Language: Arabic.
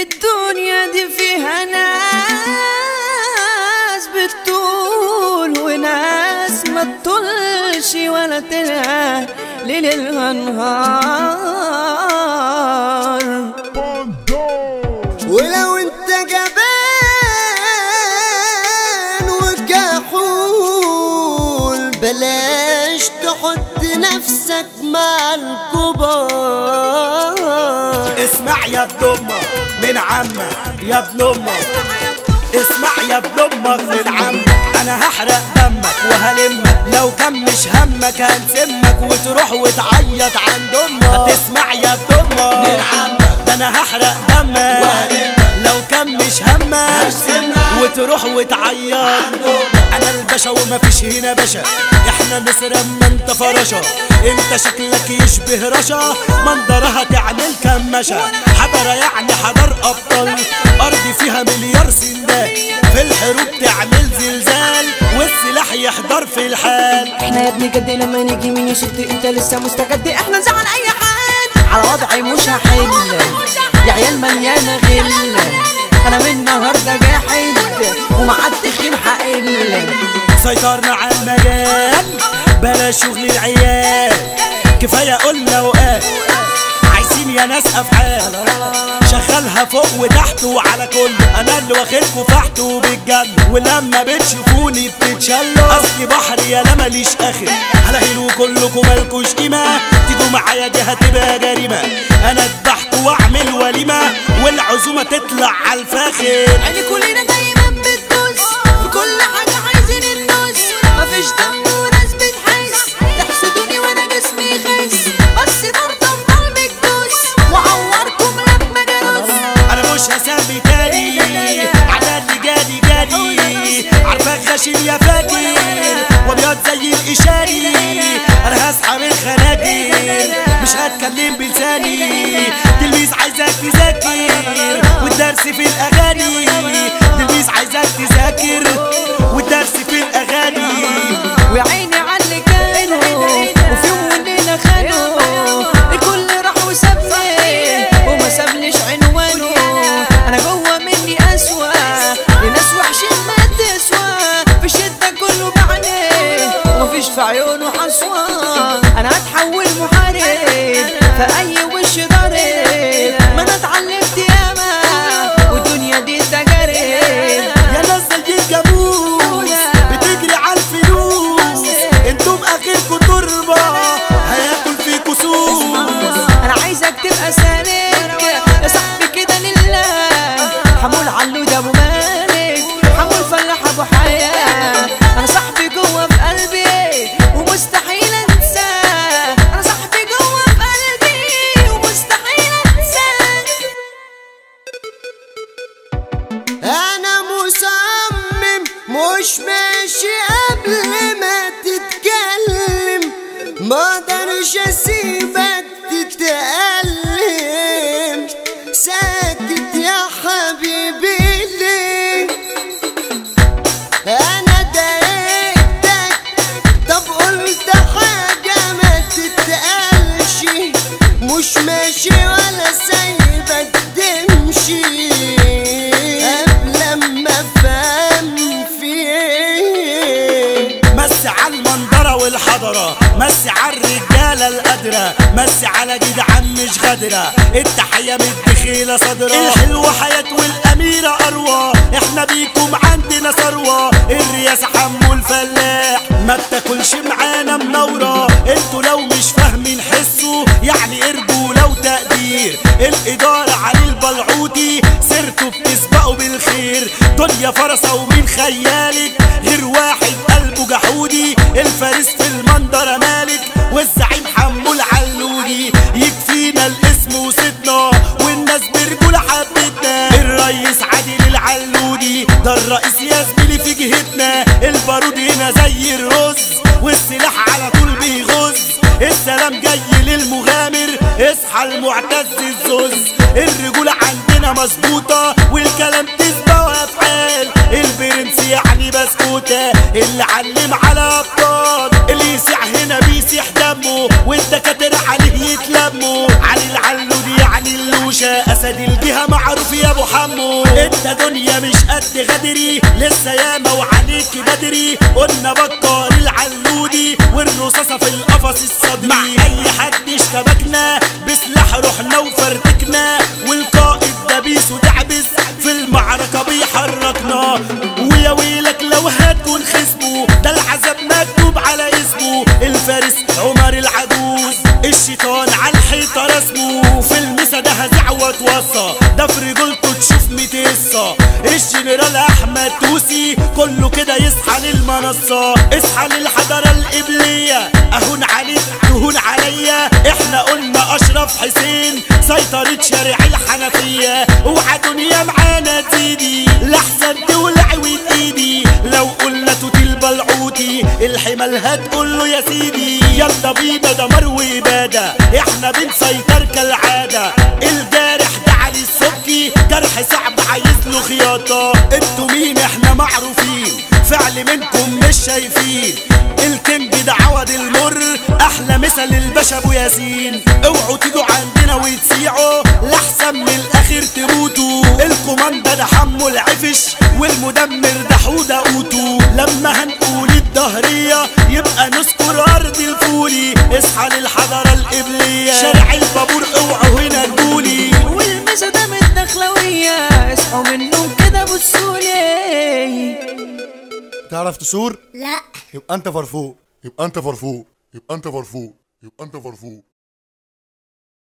الدنيا دي فيها ناس بتطول وناس ما تطولش ولا تلقى ليل النهار. ولو انت جبان وكحول بلاش تحط نفسك مع الكبار. اسمع يا ابن امك من عمك يا ابن امك، اسمع يا ابن امك من عمك، انا هحرق دمك وهلمك لو كان مش همك هنسمك وتروح وتعيط عند امك. تسمع يا ابن امك من عمك، ده انا هحرق دمك وهلمك لو كان مش همك هنسمك وتروح وتعيط عند امك. انا الباشا ومفيش هنا باشا، احنا نسر اما انت فراشة، انت شكلك يشبه رشا، منظرها تعمل كمشة، حضرة يعني حضر ابطال، ارض فيها مليار سندان، في الحروب تعمل زلزال والسلاح يحضر في الحال. احنا يا ابني جد لما نيجي مين يشد انت لسه مستجد، احنا نزعل اي حد على وضعي مش هحل، يا عيال مليانة غل، انا من النهارده جاحد ومع التخين هقل. سيطرنا على المجال بلاش شغل العيال، كفاية قلنا وقال عايزين يا ناس افعال، شغلها فوق وتحت وعلى كل، انا اللي واخدكوا فحت وبالجنة، ولما بتشوفوني بتتشلوا، اصلي بحر يا لا ماليش اخر، هلاهيلوا كلكوا مالكوش قيمة، تيجوا معايا دي هتبقى جريمة، انا اتبحت واعمل وليمة والعزومة تطلع على الفاخر. يعني كلنا دايما بتدوس في كل حاجة عايزين النص، مفيش دم وناس بتحس، تحسدوني وانا جسمي يخس، بس برضه بقلبك دوس وعوركم لما جرس. انا مش هسمي تاني على اللي جالي عارفك غشيم يا فاكر وابيض زي الاشاري، انا هسحب الخناجر مش هتكلم بلساني، تلميذ عايزك تذاكر والدرس في الاغاني، تلميذ عايزك تذاكر والدرس في الاغاني. ويا عيني على اللي كانوا وفي يوم وليلة خانوا، الكل راح وسابني وما سابليش عنوانه، انا جوه مني اسوأ لناس وحشين ما تسوى، في الشدة كله بعني ومفيش في عيونه حصوى، انا هتحول محارب في اي وش ضارب، ما انا اتعلمت ياما والدنيا دي تجارب. يا ناس زي الجاموس بتجري على الفلوس، انتم اخركوا تربة هياكل فيكوا سوس. انا عايزك تبقى سالك يا صاحبي كده لله، حمول علود ابو مالك، حمول فلاح ابو حياة، انا صاحبي جوه في قلبي ومستحيل انساه، انا صاحبي جوه في قلبي ومستحيل انساه. انا مصمم مش ماشي قبل ما تتكلم، ما اقدرش اسيبك تتألم، ساكت يا حبيبي ليه؟ انا ضايقتك طب قلت حاجة ما تتقالش، مش ماشي ولا سايبك تمشي قبل ما افهم في ايه. مس على المنظرة والحضرة، مس على الرجالة القادرة، مس على جدعان مش غادرة، التحية من الدخيلة صدرة، الحلوة حياة والأميرة أروى، احنا بيكم عندنا ثروة، الرياسة حمو الفلاح ما بتاكلش معانا منورة، انتوا لو مش فاهمين حسوا يعني رجولة وتقدير، الإدارة علي البلعوتي سيرته بتسبقوا بالخير، دنيا فرصة ومين خيالك غير واحد قلبه جحودي، الفارس في المنظرة مالك والزعيم حمو العلودي، يكفينا الاسم وصدنا والناس برجولة حبتنا، الريس عادل العلودي ده الرئيس يا زميلي في جهتنا، البارود هنا زي الرز والسلاح على طول بيغز، السلام جاي للمغامر اصحى المعتز الزوز، الرجولة عندنا مظبوطة والكلام تسبق وافعال، البرنس يعني بسكوتة اللي علم على ابطال، اللي يسيح هنا بيسيح دمه والدكاترة عليه يتلموا، علي العلودي يعني اللوشة اسد الجهة معروف يا يا ابو حمو، انت دنيا مش قد غدري، لسه ياما وعليك بدري، قلنا بكار العلودي والرصاصة في القفص الصدري، مع اي حد اشتبكنا بسلاح رحنا وفرتكنا، والقائد دبيس ودعبس في المعركة بيحركنا، ويا ويلك لو هتكون خصمه، ده العذاب مكتوب على اسمه، الفارس عمر العجوز الشيطان على الحيطة رسمه، في المسا ده هزع واتوصى، ده في رجولته تشوف متقصة، الجنرال احمد توسي كله كده يصحى للمنصة، اصحى للحضارة القبلية، اهون عليك تهون عليا، احنا قلنا اشرف حسين سيطرة شارع الحنفية، اوعى دنيا معانا تزيدي لحسن تولع وتايدي، لو قلنا توتي البلعوتي الحمل هتقول له يا سيدي، يلا بينا دمر وابادة، احنا بنسيطر كالعادة، الجارح ده علي السبكي جرح صعب عايز له خياطة، انتوا مين احنا معروفين فعل منكم مش شايفين، الكينج ده عوض المر احلى مثل الباشا ابو ياسين، اوعوا تيجوا عندنا وتسيعوا لحسن من الاخر تموتوا، الكوماندا ده حمو العفش والمدمر ده حوده قوتو، لما هنقول الدهرية يبقى نذكر ارض الفولي، اصحى للحضارة القبلية شارع البابور اوعوا هنا تقولي، والمسا ده من الدخلوية اصحوا من النوم كده بصولي. تعرف تسور؟ لا يبقى انت فرفوق، يبقى انت فرفوق، يبقى انت فرفوق، يبقى انت فرفوق.